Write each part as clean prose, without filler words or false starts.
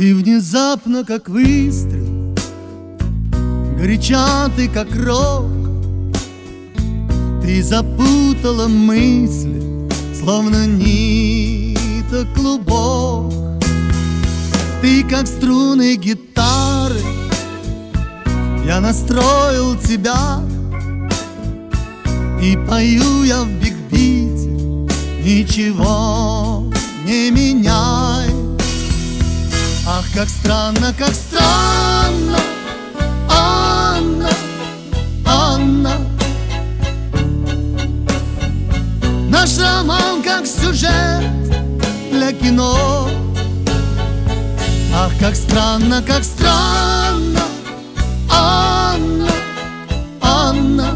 Ты внезапно, как выстрел, горяча ты, как рок. Ты запутала мысли, словно ниток клубок. Ты, как струны гитары, я настроил тебя, и пою я в биг-бите, ничего не меняй. Ах, как странно, Анна, Анна. Наш роман как сюжет для кино. Ах, как странно, Анна, Анна.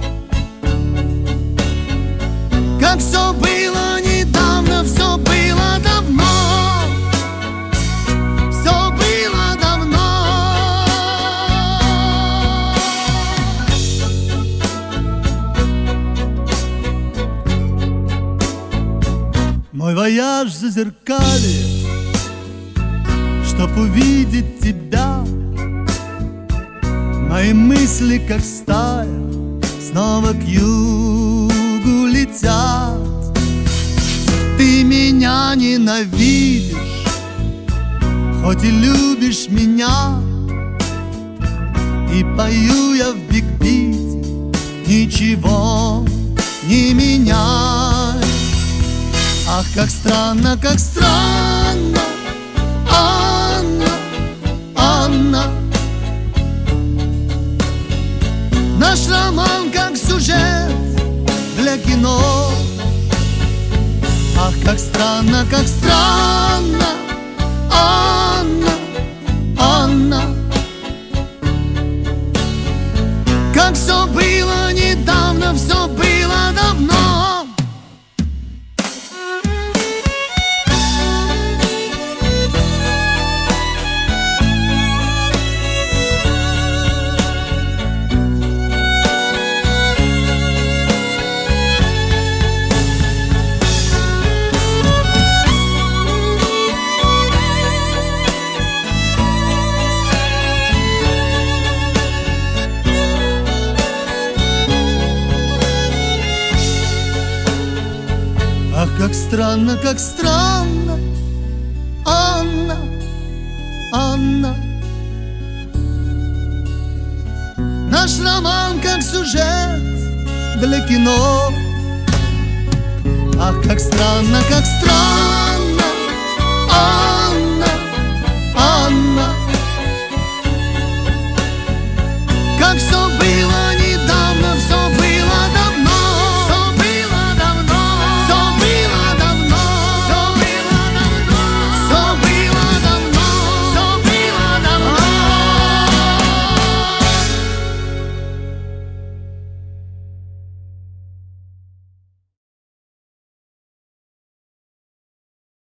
Как все было недавно, все было давно. Все было давно. Мой вояж зазеркалье, чтоб увидеть тебя. Мои мысли, как стая, снова к югу летят. Ты меня ненавидишь, хоть и любишь меня, и пою я в биг-бите, ничего не меняй. Ах, как странно, Анна, Анна. Наш роман как сюжет для кино. Ах, как странно, Анна, Анна. Как все было недавно, все было давно. Ах, как странно, Анна, Анна. Наш роман как сюжет для кино. Ах, как странно, Анна, Анна. Как все было